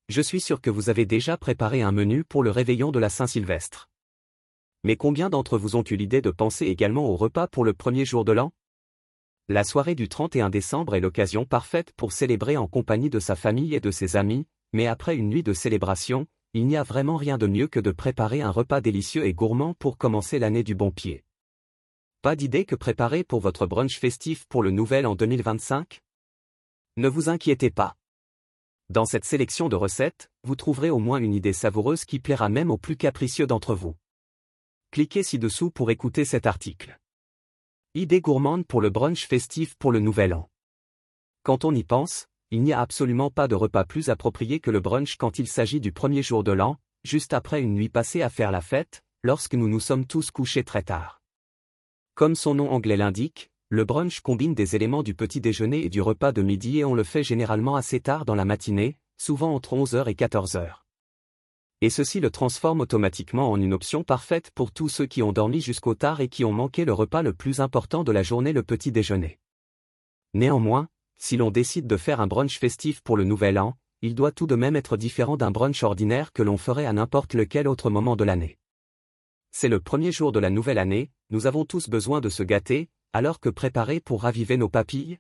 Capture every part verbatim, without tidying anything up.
je suis sûr que vous avez déjà préparé un menu pour le réveillon de la Saint-Sylvestre. Mais combien d'entre vous ont eu l'idée de penser également au repas pour le premier jour de l'an? La soirée du trente et un décembre est l'occasion parfaite pour célébrer en compagnie de sa famille et de ses amis, mais après une nuit de célébration, il n'y a vraiment rien de mieux que de préparer un repas délicieux et gourmand pour commencer l'année du bon pied. Pas d'idée que préparer pour votre brunch festif pour le nouvel an deux mille vingt-cinq? Ne vous inquiétez pas. Dans cette sélection de recettes, vous trouverez au moins une idée savoureuse qui plaira même aux plus capricieux d'entre vous. Cliquez ci-dessous pour écouter cet article. Idées gourmandes pour le brunch festif pour le nouvel an. Quand on y pense, il n'y a absolument pas de repas plus approprié que le brunch quand il s'agit du premier jour de l'an, juste après une nuit passée à faire la fête, lorsque nous nous sommes tous couchés très tard. Comme son nom anglais l'indique, le brunch combine des éléments du petit déjeuner et du repas de midi et on le fait généralement assez tard dans la matinée, souvent entre onze heures et quatorze heures. Et ceci le transforme automatiquement en une option parfaite pour tous ceux qui ont dormi jusqu'au tard et qui ont manqué le repas le plus important de la journée, le petit déjeuner. Néanmoins, si l'on décide de faire un brunch festif pour le nouvel an, il doit tout de même être différent d'un brunch ordinaire que l'on ferait à n'importe lequel autre moment de l'année. C'est le premier jour de la nouvelle année, nous avons tous besoin de se gâter, alors que préparer pour raviver nos papilles?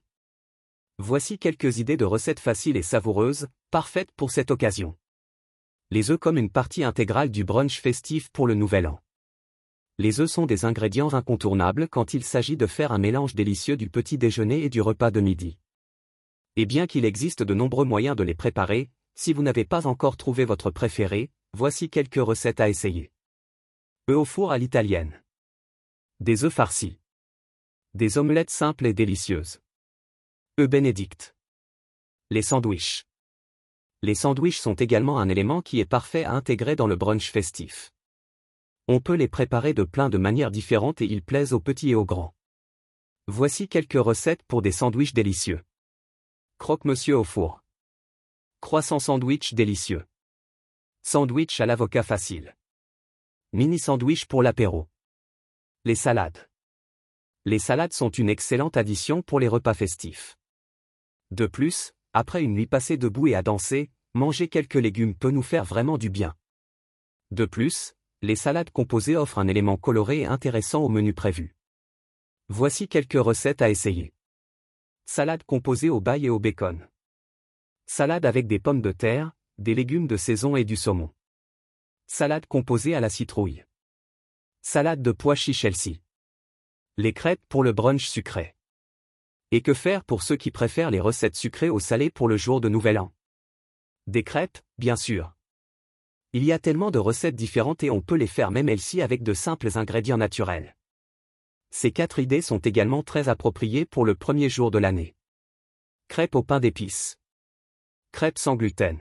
Voici quelques idées de recettes faciles et savoureuses, parfaites pour cette occasion. Les œufs comme une partie intégrale du brunch festif pour le nouvel an. Les œufs sont des ingrédients incontournables quand il s'agit de faire un mélange délicieux du petit déjeuner et du repas de midi. Et bien qu'il existe de nombreux moyens de les préparer, si vous n'avez pas encore trouvé votre préféré, voici quelques recettes à essayer. Œufs au four à l'italienne. Des œufs farcis. Des omelettes simples et délicieuses. Œufs bénédicts. Les sandwichs. Les sandwichs sont également un élément qui est parfait à intégrer dans le brunch festif. On peut les préparer de plein de manières différentes et ils plaisent aux petits et aux grands. Voici quelques recettes pour des sandwichs délicieux. Croque-monsieur au four. Croissant sandwich délicieux. Sandwich à l'avocat facile. Mini sandwich pour l'apéro. Les salades. Les salades sont une excellente addition pour les repas festifs. De plus, après une nuit passée debout et à danser, manger quelques légumes peut nous faire vraiment du bien. De plus, les salades composées offrent un élément coloré et intéressant au menu prévu. Voici quelques recettes à essayer. Salade composée au bail et au bacon. Salade avec des pommes de terre, des légumes de saison et du saumon. Salade composée à la citrouille. Salade de pois chiches Chelsea. Les crêpes pour le brunch sucré. Et que faire pour ceux qui préfèrent les recettes sucrées au salé pour le jour de Nouvel An? Des crêpes, bien sûr. Il y a tellement de recettes différentes et on peut les faire même elles-ci avec de simples ingrédients naturels. Ces quatre idées sont également très appropriées pour le premier jour de l'année. Crêpes au pain d'épices. Crêpes sans gluten.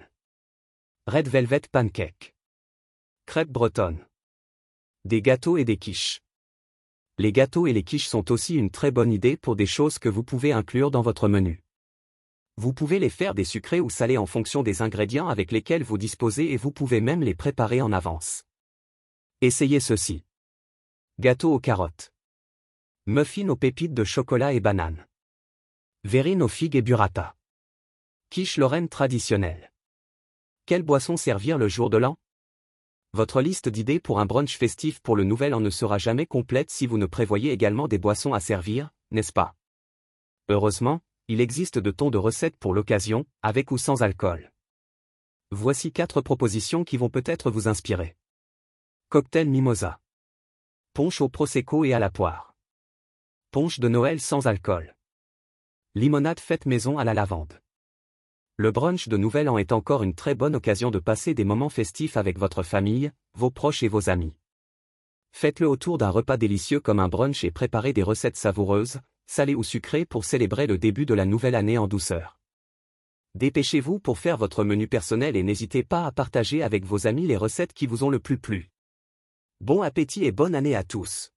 Red Velvet Pancake. Crêpes bretonnes. Des gâteaux et des quiches. Les gâteaux et les quiches sont aussi une très bonne idée pour des choses que vous pouvez inclure dans votre menu. Vous pouvez les faire des sucrés ou salés en fonction des ingrédients avec lesquels vous disposez et vous pouvez même les préparer en avance. Essayez ceci. Gâteau aux carottes. Muffins aux pépites de chocolat et banane. Verrine aux figues et burrata. Quiche lorraine traditionnelle. Quelle boisson servir le jour de l'an? Votre liste d'idées pour un brunch festif pour le nouvel an ne sera jamais complète si vous ne prévoyez également des boissons à servir, n'est-ce pas? Heureusement, il existe de tons de recettes pour l'occasion, avec ou sans alcool. Voici quatre propositions qui vont peut-être vous inspirer. Cocktail mimosa. Punch au prosecco et à la poire. Punch de Noël sans alcool. Limonade faite maison à la lavande. Le brunch de Nouvel An est encore une très bonne occasion de passer des moments festifs avec votre famille, vos proches et vos amis. Faites-le autour d'un repas délicieux comme un brunch et préparez des recettes savoureuses, salées ou sucrées pour célébrer le début de la nouvelle année en douceur. Dépêchez-vous pour faire votre menu personnel et n'hésitez pas à partager avec vos amis les recettes qui vous ont le plus plu. Bon appétit et bonne année à tous!